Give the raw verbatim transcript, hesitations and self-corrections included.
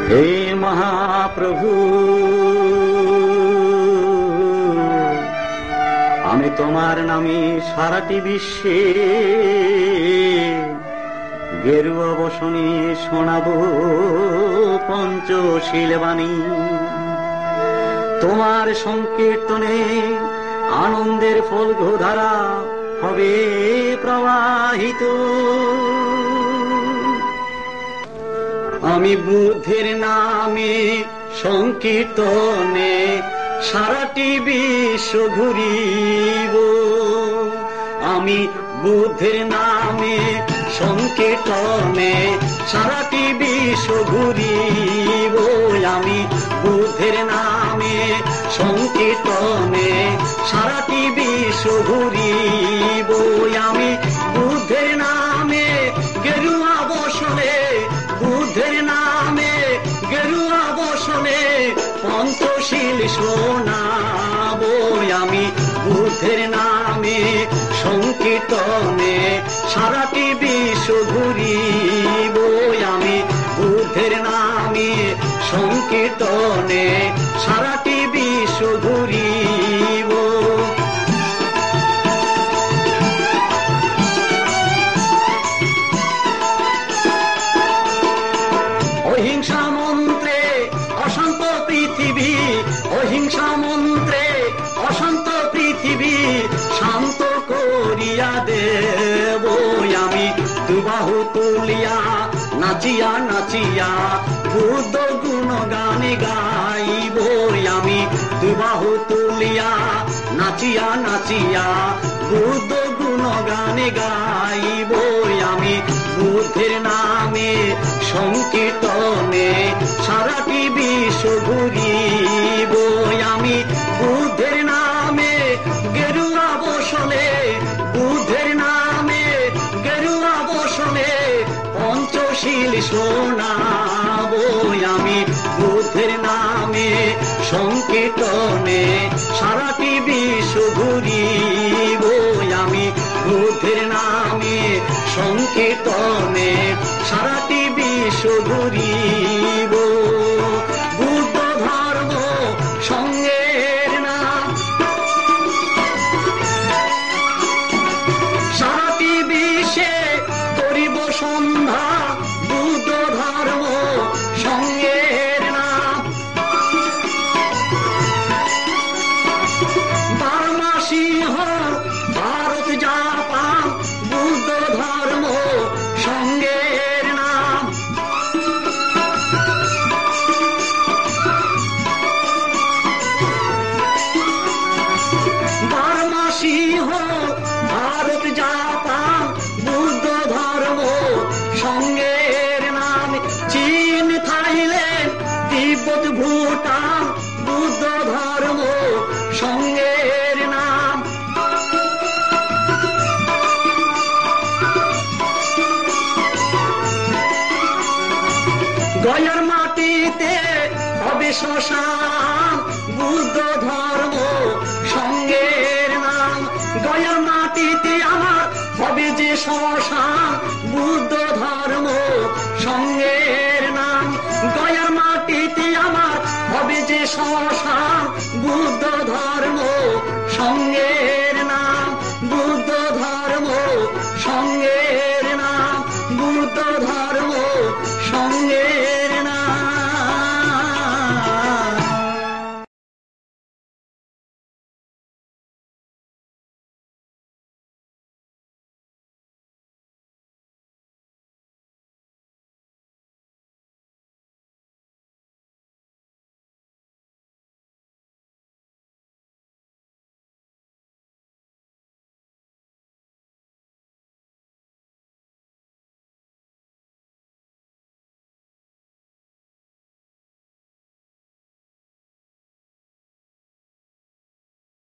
হে মহাপ্রভু, আমি তোমার নামে সারাটি বিশ্বে গেরুয়া বসনে শোনাবো পঞ্চশীল বাণী। তোমার সংকীর্তনে আনন্দের ফলধারা হবে প্রবাহিত। আমি বুদ্ধের নামে সংকীর্তনে সারাটি বিশ্ব ঘুরিব। আমি বুদ্ধের নামে সংকীর্তনে সারাটি বিশ্ব ঘুরিব। আমি বুদ্ধের নামে সংকীর্তনে সারাটি বিশ্ব ঘুরিব। আমি বুদ্ধের নামে গেরুয়া বসনে, বুদ্ধের নামে গেরুয়া বসনে পঞ্চশীল শোনাব। আমি বুদ্ধের নামে সংকীর্তনে সারাটি বিশ্ব ঘুরিব। আমি বুদ্ধের নামে সংকীর্তনে সারাটি বিশ্ব ঘুরিব। অহিংসা মন্ত্রে অশান্ত পৃথিবী, অহিংসা মন্ত্রে অশান্ত পৃথিবী শান্ত করিয়া দেব। আমি দুবাহু তুলিয়া নাচিয়া নাচিয়া বুদ্ধ গুণগানে গাইব। আমি দুবাহু তুলিয়া নাচিয়া নাচিয়া বুদ্ধ গুণগানে গাইব। আমি বুদ্ধের নামে সংকীর্তনে সারাটি বিশ্ব ঘুরিব। আমি বুদ্ধের নামে গেরুয়া বসনে, বুদ্ধের নামে গেরুয়া বসনে পঞ্চশীল শোনাব। আমি বুদ্ধের নামে সংকীর্তনে সারাটি বিশ্ব ঘুরিব। আমি বুদ্ধের নামে সংকীর্তনে সারাটি বিশ্ব ঘুরিব। বুদ্ধ ধর্ম সঙ্গের নাম সারাটি বিশ্বে করিব সন্ধ্যা। বুদ্ধ ধর্ম সঙ্গের নাম বার্মা সিংহ ভারত জাপান বুদ্ধ ধর্ম সঙ্গের নাম। বার্মা সিংহ ভারত জাপান বুদ্ধ ধর্ম সঙ্গের নাম। চীন থাইল্যান্ড তিব্বত ভুটান বুদ্ধ ধর্ম সঙ্গের নাম। গয়ার মাটিতে হবে শ্মশান বুদ্ধ ধর্ম সঙ্গের নাম। গয়ার মাটিতে আমার হবে যে শ্মশান বুদ্ধ ধর্ম সঙ্গের নাম। গয়ার মাটিতে আমার হবে যে শ্মশান বুদ্ধ ধর্ম সঙ্গের